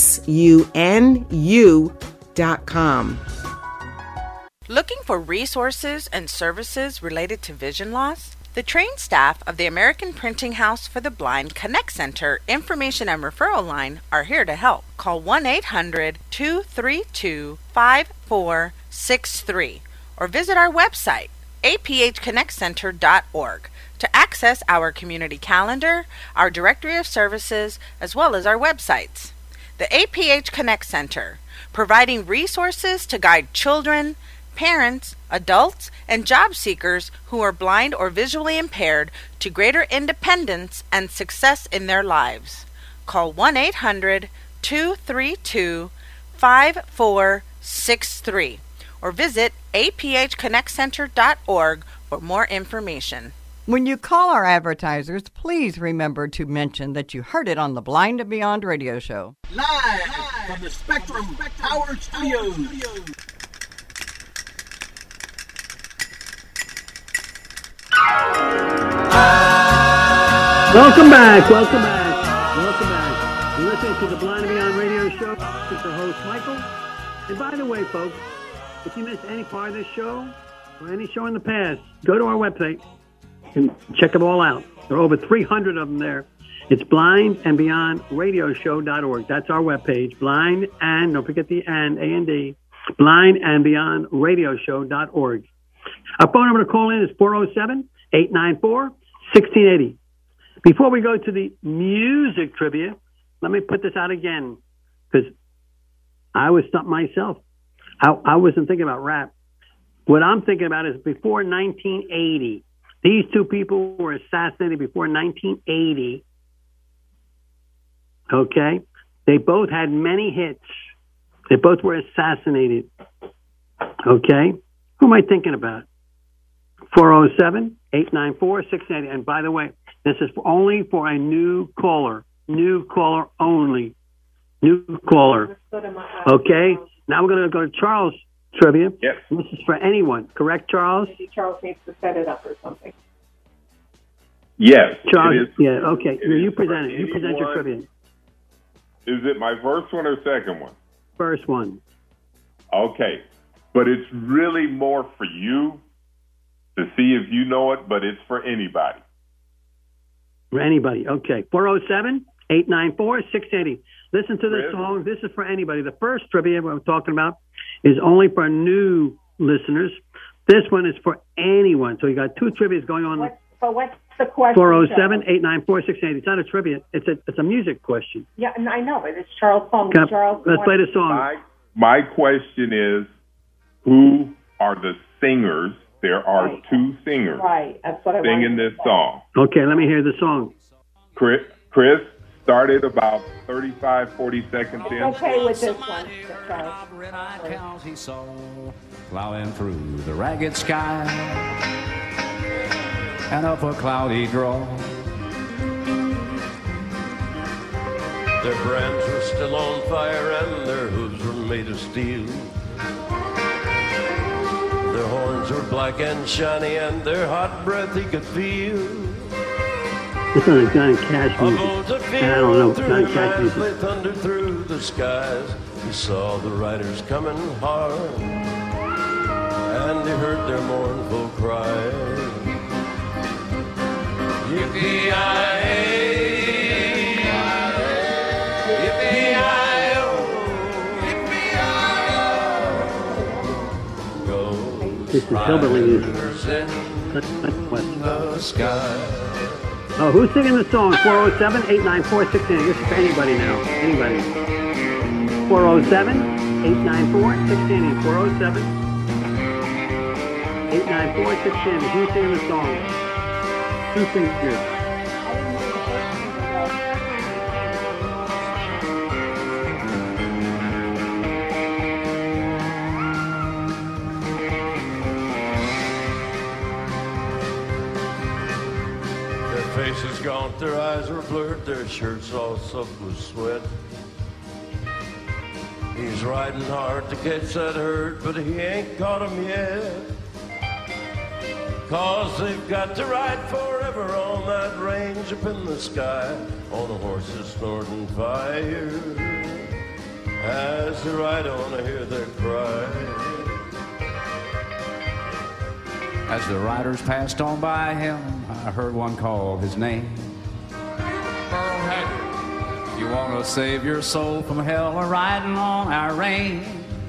Speaker 1: SUNU.com.
Speaker 3: Looking for resources and services related to vision loss? The trained staff of the American Printing House for the Blind Connect Center Information and Referral Line are here to help. Call 1-800-232-5463 or visit our website, aphconnectcenter.org, to access our community calendar, our directory of services, as well as our websites. The APH Connect Center, providing resources to guide children, parents, adults, and job seekers who are blind or visually impaired to greater independence and success in their lives. Call 1-800-232-5463 or visit aphconnectcenter.org for more information.
Speaker 4: When you call our advertisers, please remember to mention that you heard it on the Blind and Beyond radio show.
Speaker 5: Live from the Spectrum Power Studios.
Speaker 8: Welcome back. You're listening to the Blind and Beyond radio show. It's your host, Michael. And by the way, folks, If you missed any part of this show or any show in the past, go to our website and check them all out. There are over 300 of them there. It's blindandbeyondradioshow.org. That's our webpage. Blind and, don't forget the and, blindandbeyondradioshow.org. Our phone number to call in is 407-894-1680. Before we go to the music trivia, let me put this out again, because I was stumped myself. I wasn't thinking about rap. What I'm thinking about is before 1980. These two people were assassinated before 1980. Okay? They both had many hits. They both were assassinated. Okay? Who am I thinking about? 407-894-1680. And by the way, this is only for a new caller. New caller only. New caller. Okay? Now we're going to go to Charles' trivia.
Speaker 10: Yes.
Speaker 8: This is for anyone. Correct, Charles?
Speaker 9: Maybe Charles needs to set it up or something.
Speaker 10: Yes.
Speaker 8: Charles, yeah, okay. You present it. You present your trivia.
Speaker 10: Is it my first one or second one?
Speaker 8: First one.
Speaker 10: Okay. But it's really more for you to see if you know it, but it's for anybody.
Speaker 8: For anybody. Okay. 407-894-680. Listen to this song. This is for anybody. The first trivia we're talking about is only for new listeners. This one is for anyone. So you got two trivias going on.
Speaker 9: What's the question?
Speaker 8: 407-894-680. It's not a trivia. It's a music question.
Speaker 9: Yeah, and I know, but it's Charles' phone.
Speaker 8: Okay.
Speaker 9: Charles,
Speaker 8: let's play the song.
Speaker 10: My question is, who are the singers? There are two singers
Speaker 9: That's what I
Speaker 10: singing this song.
Speaker 8: Okay, let me hear the song.
Speaker 10: Chris started about 35, 40 seconds in.
Speaker 9: Okay with this one, Charles.
Speaker 2: He saw plowing through the ragged sky and up a cloudy draw.
Speaker 22: Their brands were still on fire and their hooves were made of steel. Their horns were black and shiny and their hot breath he could feel.
Speaker 8: This is Johnny Cash music. I don't know. Johnny Cash music.
Speaker 22: They thundered through the skies. He saw the riders coming hard, and he heard their mournful cry. Yippee-yi-yi, yippee-yi-yo, yippee-yi-yo. Go
Speaker 8: This is hillbilly music.
Speaker 22: the sky.
Speaker 8: Oh, who's singing the song? 407-894-680. This is for anybody now. Anybody. 407-894-680. 407-894-680. Who's singing the song? Who sings this?
Speaker 22: Faces gaunt, their eyes were blurred, their shirts all soaked with sweat. He's riding hard to catch that herd, but he ain't caught 'em yet. 'Cause they've got to ride forever on that range up in the sky, on a horse that's snorting fire. As they ride on, I hear their cry.
Speaker 2: As the riders passed on by him, I heard one call his name. Merle Haggard, if you want to save your soul from hell or riding on our range,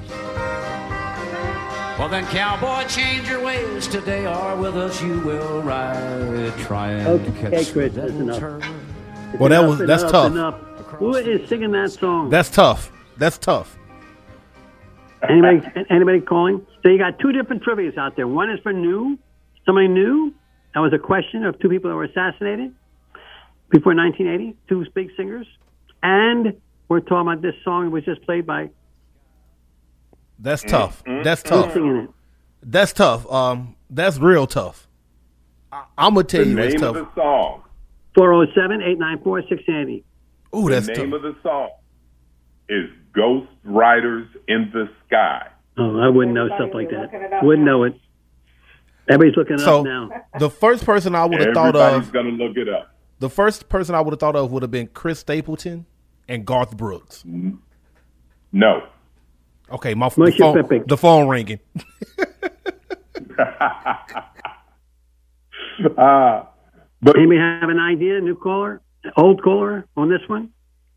Speaker 2: well then, cowboy, change your ways today, or with us you will ride, trying to catch
Speaker 8: Chris,
Speaker 2: the
Speaker 8: that's enough.
Speaker 2: turn.
Speaker 6: Well, that's tough.
Speaker 8: Enough. Who is singing that song?
Speaker 6: That's tough. That's tough.
Speaker 8: Anybody calling? So you got two different trivias out there. One is for somebody new. That was a question of two people that were assassinated before 1980, two big singers. And we're talking about this song that was just played by...
Speaker 6: That's tough. That's tough.
Speaker 8: Who's singing it?
Speaker 6: That's tough. That's real tough. I'm going to tell you it's tough.
Speaker 10: The name of the song.
Speaker 8: 407-894-680.
Speaker 6: Ooh, that's
Speaker 10: the
Speaker 6: tough.
Speaker 10: name of the song is Ghost Riders in the Sky.
Speaker 8: Oh, I wouldn't know stuff like that. Wouldn't know it. Everybody's looking it up now.
Speaker 6: The first person I would have thought
Speaker 10: Everybody's
Speaker 6: of...
Speaker 10: going to look it up.
Speaker 6: The first person I would have thought of would have been Chris Stapleton and Garth Brooks.
Speaker 10: No.
Speaker 6: Okay, the phone ringing.
Speaker 8: But anybody have an idea, new caller, old caller on this one?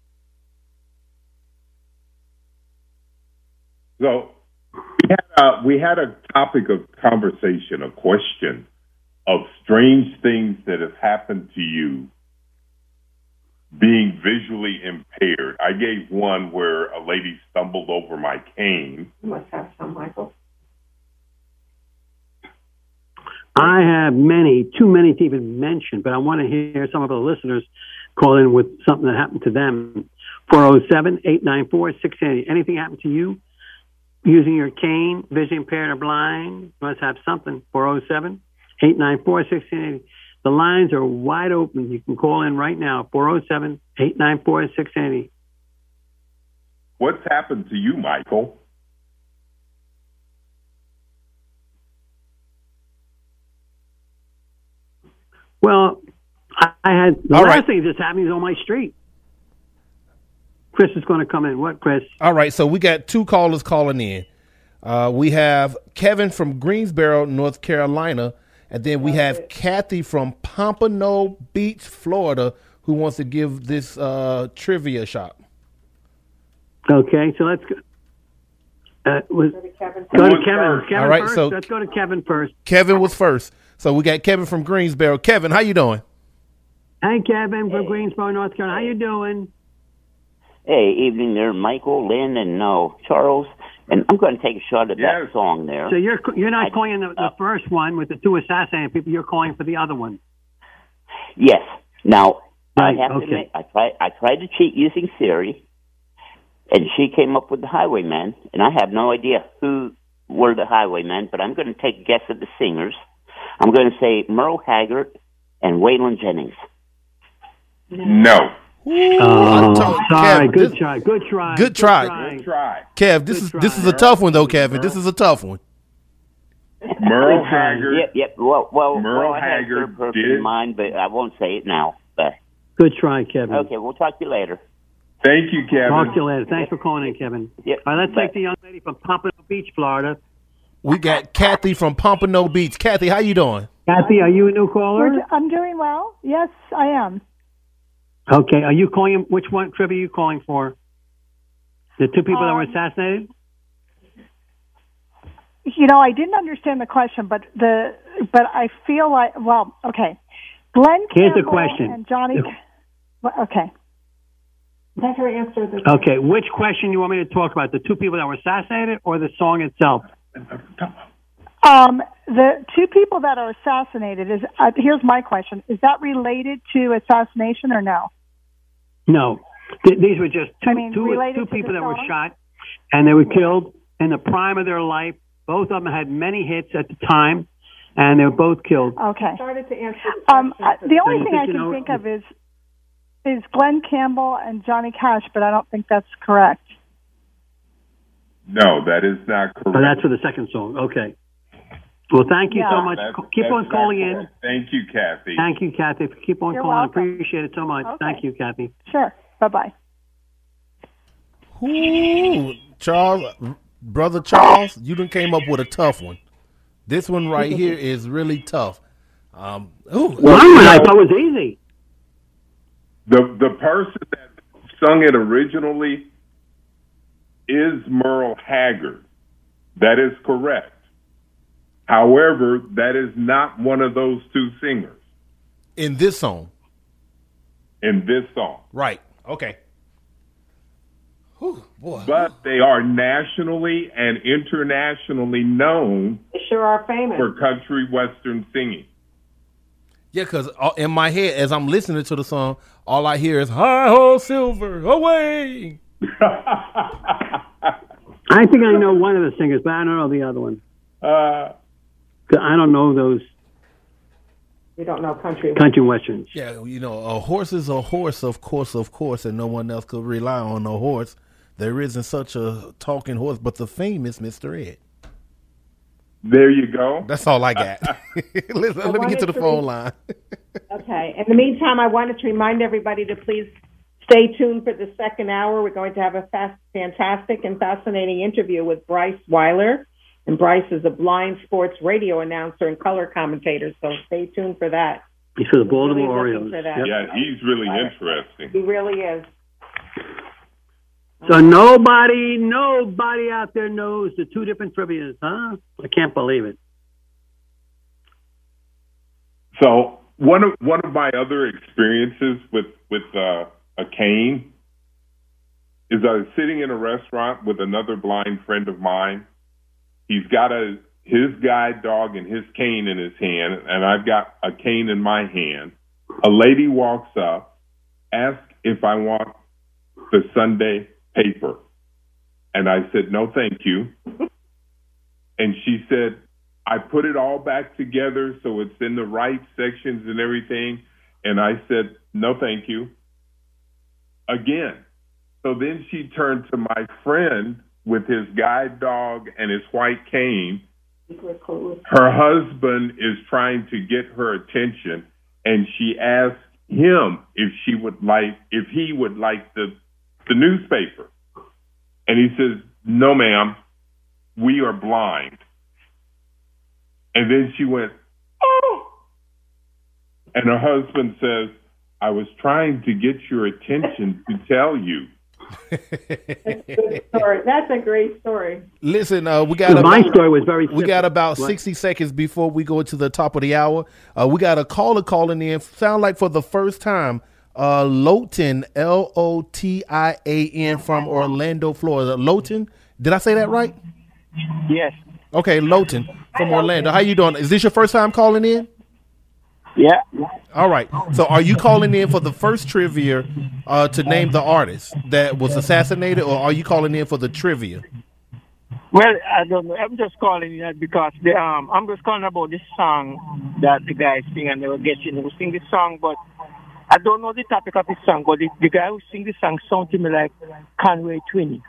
Speaker 10: So we had a topic of conversation, a question of strange things that have happened to you being visually impaired. I gave one where a lady stumbled over my cane.
Speaker 9: You must have some, Michael.
Speaker 8: I have too many to even mention, but I want to hear some of the listeners call in with something that happened to them. 407-894-680. Anything happened to you using your cane, vision impaired or blind? You must have something. 407-894-680. The lines are wide open. You can call in right now. 407-894-680.
Speaker 10: What's happened to you, Michael?
Speaker 8: Well, I had the last thing that just happened is on my street. Chris is going to come in. What, Chris?
Speaker 6: All right, so we got two callers calling in. We have Kevin from Greensboro, North Carolina, and then we have Kathy from Pompano Beach, Florida, who wants to give this trivia shot.
Speaker 8: Okay, so let's go. Go to Kevin. All right, first. So let's go to Kevin first.
Speaker 6: Kevin was first. So we got Kevin from Greensboro. Kevin, how you doing?
Speaker 8: Hey, Kevin from Greensboro, North Carolina. How you doing?
Speaker 7: Hey, evening there, Michael, Lynn, and Charles. And I'm going to take a shot at that song there.
Speaker 8: So you're not calling the first one with the two assassinated people. You're calling for the other one.
Speaker 7: Yes. Now I have to admit, I tried to cheat using Siri, and she came up with the Highwaymen, and I have no idea who were the Highwaymen, but I'm going to take a guess at the singers. I'm going to say Merle Haggard and Waylon Jennings.
Speaker 10: No.
Speaker 8: Sorry.
Speaker 6: Kev,
Speaker 8: Good try.
Speaker 6: Kev, this is a tough one though, Kevin. This is a tough one.
Speaker 10: Merle Haggard.
Speaker 7: Yep. Well,
Speaker 10: Merle
Speaker 7: I had
Speaker 10: Haggard
Speaker 7: her person in mind, but I won't say it now. But
Speaker 8: good try, Kevin.
Speaker 7: Okay, we'll talk to you later.
Speaker 10: Thank you, Kevin.
Speaker 8: Talk to you later. Thanks for calling in, Kevin.
Speaker 7: Yep.
Speaker 8: All right, let's take the young lady from Pompano Beach, Florida.
Speaker 6: We got Kathy from Pompano Beach. Kathy, how you doing?
Speaker 8: Kathy, are you a new caller?
Speaker 11: I'm doing well. Yes, I am.
Speaker 8: Okay, are you calling? Which one trivia are you calling for? The two people that were assassinated?
Speaker 11: I didn't understand the question, but I feel like okay. Glenn
Speaker 8: Here's the
Speaker 11: Campbell
Speaker 8: question.
Speaker 11: And Johnny. Okay. Let her answer this.
Speaker 8: Okay, which question you want me to talk about? The two people that were assassinated or the song itself?
Speaker 11: The two people that are assassinated is. Here's my question: is that related to assassination or no?
Speaker 8: No, these were just two people that were shot, and they were killed in the prime of their life. Both of them had many hits at the time, and they were both killed.
Speaker 11: Okay.
Speaker 9: Started to answer
Speaker 11: the only thing I can think of is Glenn Campbell and Johnny Cash, but I don't think that's correct.
Speaker 10: No, that is not correct.
Speaker 8: Oh, that's for the second song. Okay. Well, thank you so much. Keep on calling in.
Speaker 10: Thank you, Kathy.
Speaker 8: Thank you, Kathy. Keep on
Speaker 11: You're
Speaker 8: calling.
Speaker 11: welcome.
Speaker 8: I appreciate it so much.
Speaker 11: Okay.
Speaker 8: Thank you, Kathy.
Speaker 11: Sure. Bye-bye.
Speaker 6: Ooh, Charles, Brother Charles, you done came up with a tough one. This one right here is really tough.
Speaker 8: I thought it was easy.
Speaker 10: The person that sung it originally is Merle Haggard. That is correct. However, that is not one of those two singers.
Speaker 6: In this song?
Speaker 10: In this song.
Speaker 6: Right. Okay. Whew, boy.
Speaker 10: But they are nationally and internationally known
Speaker 9: They sure are famous.
Speaker 10: for country western singing.
Speaker 6: Yeah, because in my head, as I'm listening to the song, all I hear is, hi-ho, silver, away.
Speaker 8: I think I know one of the singers, but I don't know the other one. I don't know those
Speaker 9: You don't know country
Speaker 8: westerns.
Speaker 6: Yeah, a horse is a horse, of course, and no one else could rely on a horse. There isn't such a talking horse, but the famous Mr. Ed.
Speaker 10: There you go.
Speaker 6: That's all I got. let me get to the phone line.
Speaker 9: Okay. In the meantime, I wanted to remind everybody to please Stay tuned for the second hour. We're going to have a fantastic and fascinating interview with Bryce Weiler. And Bryce is a blind sports radio announcer and color commentator, so stay tuned for that.
Speaker 8: He's for the Baltimore Orioles.
Speaker 10: Yeah, he's really interesting.
Speaker 9: He really is.
Speaker 8: So nobody out there knows the two different trivias, huh? I can't believe it.
Speaker 10: So one of my other experiences with a cane is I was sitting in a restaurant with another blind friend of mine. He's got his guide dog and his cane in his hand, and I've got a cane in my hand. A lady walks up, asks if I want the Sunday paper. And I said, no, thank you. And she said, I put it all back together so it's in the right sections and everything. And I said, no, thank you. Again. So then she turned to my friend with his guide dog and his white cane. Her husband is trying to get her attention, and she asked him if he would like the newspaper. And he says, no, ma'am, we are blind. And then she went, oh. And her husband says, I was trying to get your attention to tell you.
Speaker 9: That's a good story. That's a great story.
Speaker 6: Listen, my
Speaker 8: story was very simple.
Speaker 6: We got about 60 seconds before we go to the top of the hour. We got a caller calling in. Sound like for the first time, Lotan, Lotian from Orlando, Florida. Lotan, did I say that right?
Speaker 12: Yes.
Speaker 6: Okay, Lotan from Orlando. How you doing? Is this your first time calling in?
Speaker 12: Yeah.
Speaker 6: All right. So are you calling in for the first trivia to name the artist that was assassinated, or are you calling in for the trivia?
Speaker 12: Well, I don't know. I'm just calling in because I'm just calling about this song that the guys sing, and they were getting to sing this song, but I don't know the topic of the song, but the guy who sing the song sounds to me like Conway Twitty.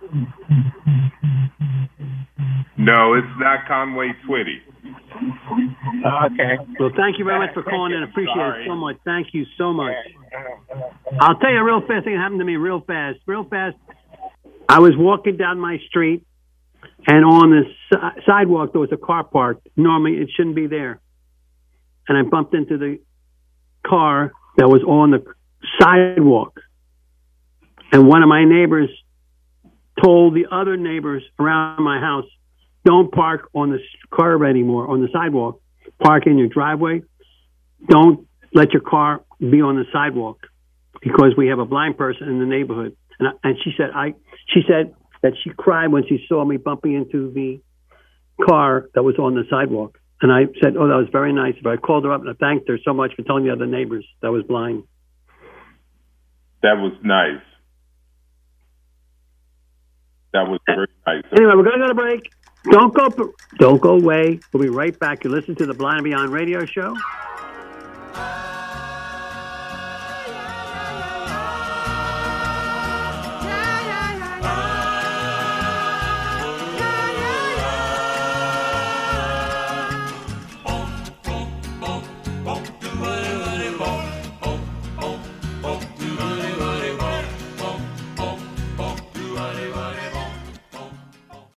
Speaker 10: No, it's not Conway Twitty.
Speaker 12: Okay.
Speaker 8: Well, thank you very much for calling in. Appreciate it so much. Thank you so much. I'll tell you a real fast thing that happened to me real fast. I was walking down my street, and on the sidewalk there was a car parked. Normally it shouldn't be there. And I bumped into the car that was on the sidewalk. And one of my neighbors told the other neighbors around my house, don't park on the curb anymore, on the sidewalk. Park in your driveway. Don't let your car be on the sidewalk because we have a blind person in the neighborhood. And she said that she cried when she saw me bumping into the car that was on the sidewalk. And I said, oh, that was very nice. But I called her up and I thanked her so much for telling the other neighbors that I was blind.
Speaker 10: That was nice. That was very nice.
Speaker 8: Anyway, we're going to go to break. Don't go away. We'll be right back. You listen to the Blind and Beyond radio show.